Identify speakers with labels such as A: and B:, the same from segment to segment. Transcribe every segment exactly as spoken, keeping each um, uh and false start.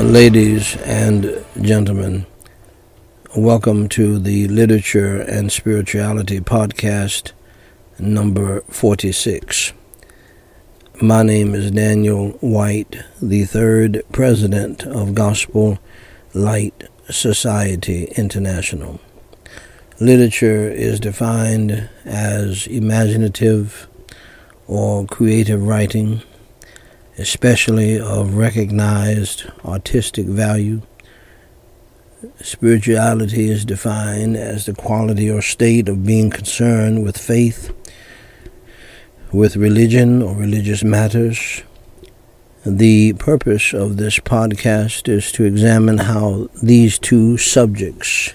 A: Ladies and gentlemen, welcome to the Literature and Spirituality Podcast number forty-six. My name is Daniel White, the third president of Gospel Light Society International. Literature is defined as imaginative or creative writing, especially of recognized artistic value. Spirituality is defined as the quality or state of being concerned with faith, with religion or religious matters. The purpose of this podcast is to examine how these two subjects,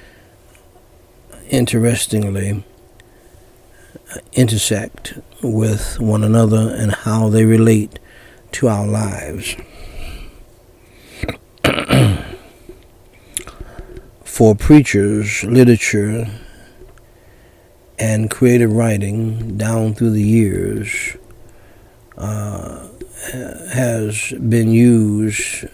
A: interestingly, intersect with one another and how they relate to our lives. For preachers, literature and creative writing down through the years uh, has been used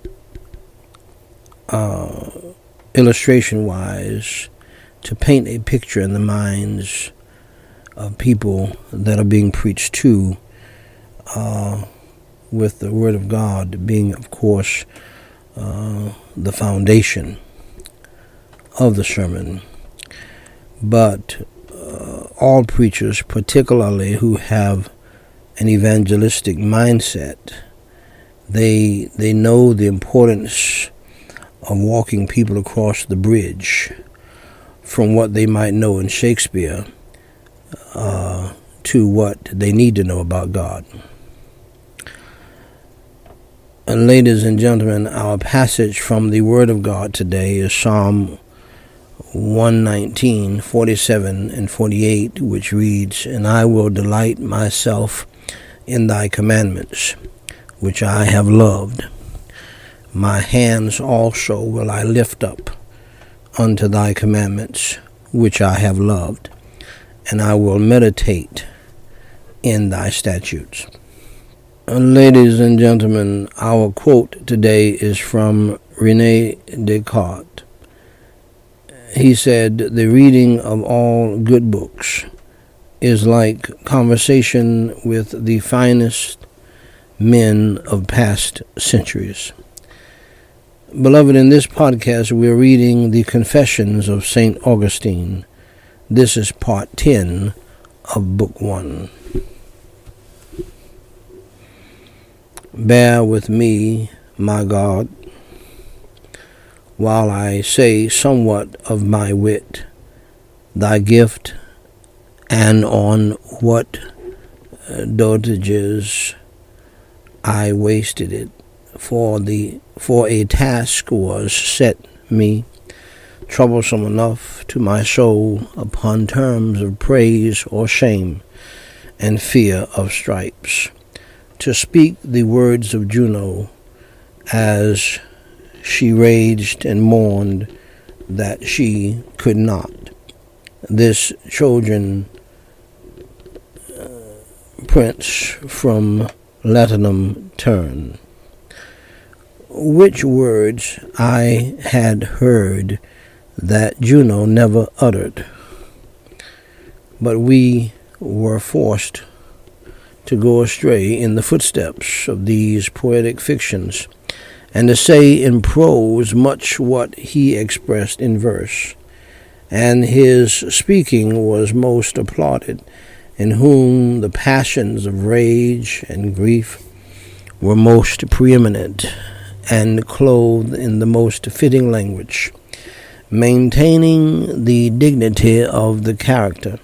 A: uh, illustration-wise to paint a picture in the minds of people that are being preached to, uh, with the Word of God being, of course, uh, the foundation of the sermon. But uh, all preachers, particularly who have an evangelistic mindset, they they know the importance of walking people across the bridge from what they might know in Shakespeare uh, to what they need to know about God. And ladies and gentlemen, our passage from the Word of God today is Psalm one nineteen, forty-seven and forty-eight, which reads, "And I will delight myself in thy commandments, which I have loved. My hands also will I lift up unto thy commandments, which I have loved, and I will meditate in thy statutes." Ladies and gentlemen, our quote today is from René Descartes. He said, "The reading of all good books is like conversation with the finest men of past centuries." Beloved, in this podcast, we're reading the Confessions of Saint Augustine. This is part ten of book one. Bear with me, my God, while I say somewhat of my wit, thy gift, and on what dotages I wasted it, for the for a task was set me, troublesome enough to my soul, upon terms of praise or shame, and fear of stripes, to speak the words of Juno, as she raged and mourned that she could not. This Trojan uh, prince from Latinum turn, which words I had heard that Juno never uttered, but we were forced to go astray in the footsteps of these poetic fictions, and to say in prose much what he expressed in verse. And his speaking was most applauded, in whom the passions of rage and grief were most preeminent, and clothed in the most fitting language, maintaining the dignity of the character.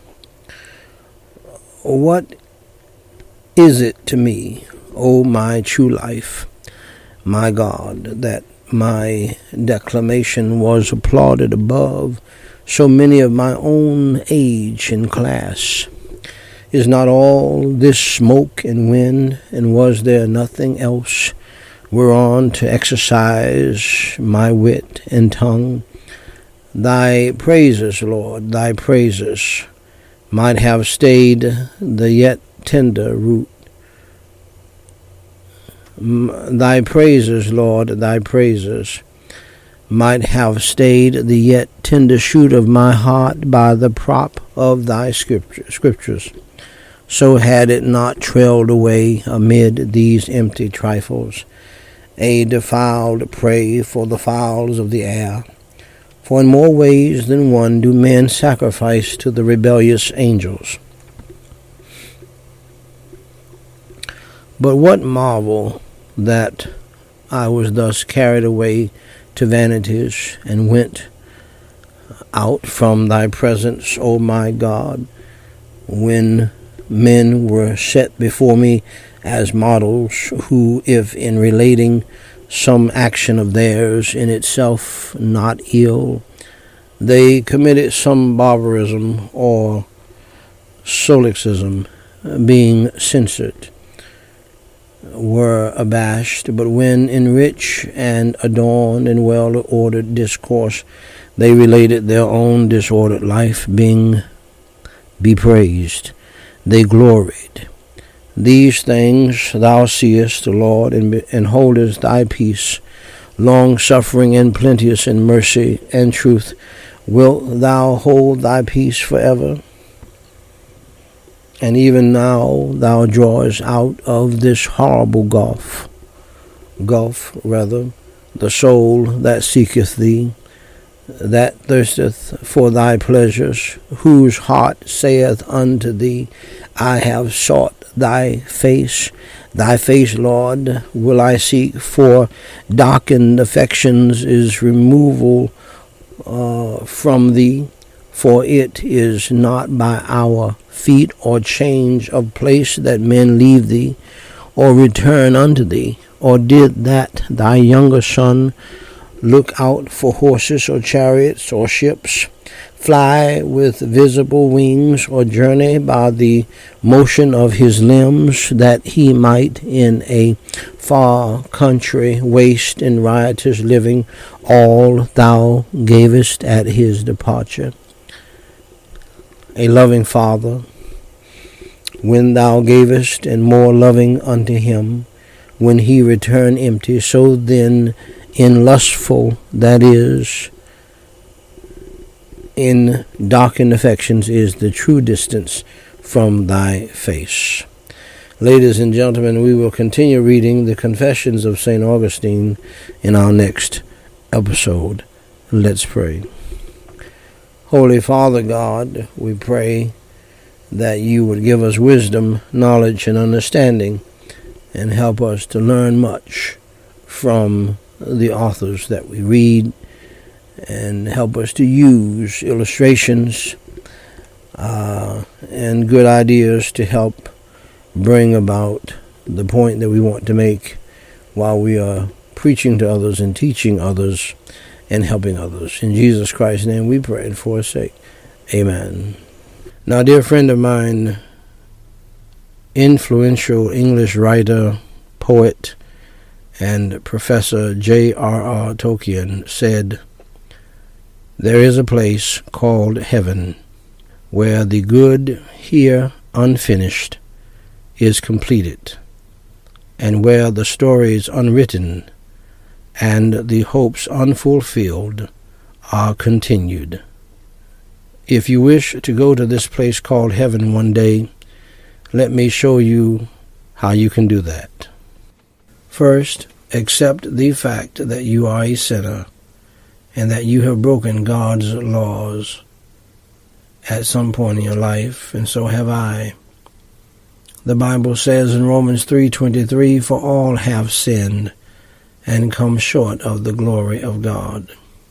A: What is it to me, O my true life, my God, that my declamation was applauded above so many of my own age and class? Is not all this smoke and wind, and was there nothing else whereon to exercise my wit and tongue? Thy praises, Lord, thy praises might have stayed the yet tender root Thy praises, Lord, thy praises might have stayed the yet tender shoot of my heart by the prop of thy scripture, scriptures. So had it not trailed away amid these empty trifles, a defiled prey for the fowls of the air. For in more ways than one do men sacrifice to the rebellious angels. But what marvel that I was thus carried away to vanities and went out from thy presence, O my God, when men were set before me as models who, if in relating some action of theirs in itself not ill, they committed some barbarism or solecism, being censored, were abashed, but when in rich and adorned and well-ordered discourse they related their own disordered life, being bepraised, they gloried. These things thou seest, Lord, and, and holdest thy peace, long-suffering and plenteous in mercy and truth. Wilt thou hold thy peace forever? And even now thou drawest out of this horrible gulf, gulf rather, the soul that seeketh thee, that thirsteth for thy pleasures, whose heart saith unto thee, I have sought thy face. Thy face, Lord, will I seek, for darkened affections is removal uh, from thee. For it is not by our feet or change of place that men leave thee, or return unto thee. Or did that thy younger son look out for horses or chariots or ships, fly with visible wings, or journey by the motion of his limbs, that he might in a far country waste in riotous living all thou gavest at his departure? A loving Father, when thou gavest, and more loving unto him, when he returned empty, so then in lustful, that is, in darkened affections, is the true distance from thy face. Ladies and gentlemen, we will continue reading the Confessions of Saint Augustine in our next episode. Let's pray. Holy Father God, we pray that you would give us wisdom, knowledge, and understanding, and help us to learn much from the authors that we read, and help us to use illustrations uh, and good ideas to help bring about the point that we want to make while we are preaching to others and teaching others and helping others. In Jesus Christ's name we pray and for his sake. Amen. Now, dear friend of mine, influential English writer, poet, and Professor J R R Tolkien said, "There is a place called heaven, where the good here unfinished is completed, and where the stories unwritten and the hopes unfulfilled are continued." If you wish to go to this place called heaven one day, let me show you how you can do that. First, accept the fact that you are a sinner and that you have broken God's laws at some point in your life, and so have I. The Bible says in Romans three twenty-three, "For all have sinned and come short of the glory of God."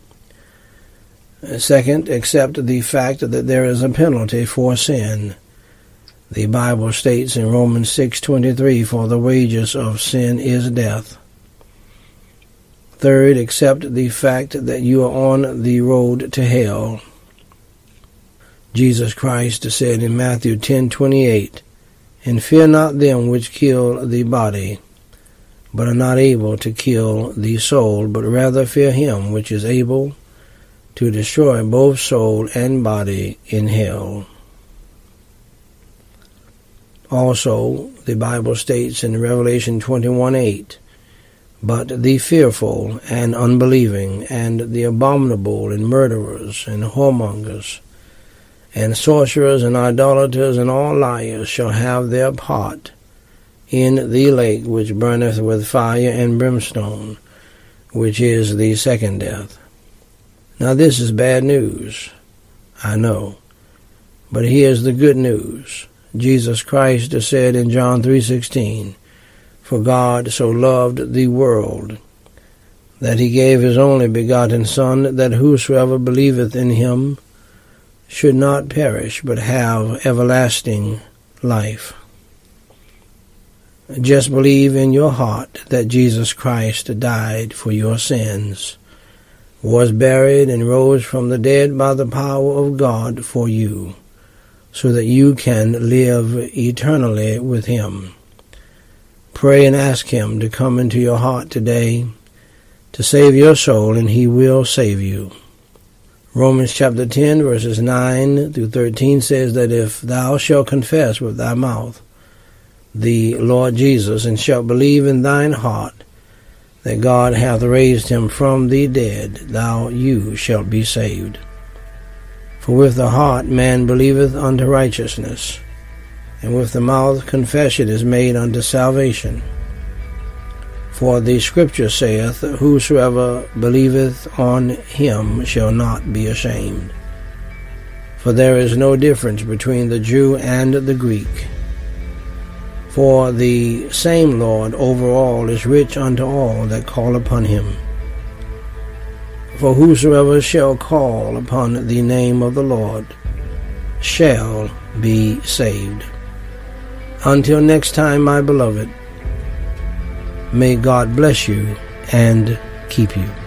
A: Second, accept the fact that there is a penalty for sin. The Bible states in Romans six twenty-three, "For the wages of sin is death." Third, accept the fact that you are on the road to hell. Jesus Christ said in Matthew ten twenty-eight, "And fear not them which kill the body, but are not able to kill the soul, but rather fear him which is able to destroy both soul and body in hell." Also, the Bible states in Revelation twenty-one eight, "But the fearful and unbelieving, and the abominable, and murderers, and whoremongers, and sorcerers, and idolaters, and all liars shall have their part in the lake which burneth with fire and brimstone, which is the second death." Now this is bad news, I know, but here's the good news. Jesus Christ said in John three sixteen, "For God so loved the world, that he gave his only begotten Son, that whosoever believeth in him should not perish, but have everlasting life." Just believe in your heart that Jesus Christ died for your sins, was buried, and rose from the dead by the power of God for you, so that you can live eternally with him. Pray and ask him to come into your heart today to save your soul, and he will save you. Romans chapter ten, verses nine through thirteen says that if thou shalt confess with thy mouth the Lord Jesus, and shalt believe in thine heart that God hath raised him from the dead, thou you shalt be saved. For with the heart man believeth unto righteousness, and with the mouth confession is made unto salvation. For the Scripture saith, "Whosoever believeth on him shall not be ashamed." For there is no difference between the Jew and the Greek. For the same Lord over all is rich unto all that call upon him. For whosoever shall call upon the name of the Lord shall be saved. Until next time, my beloved, may God bless you and keep you.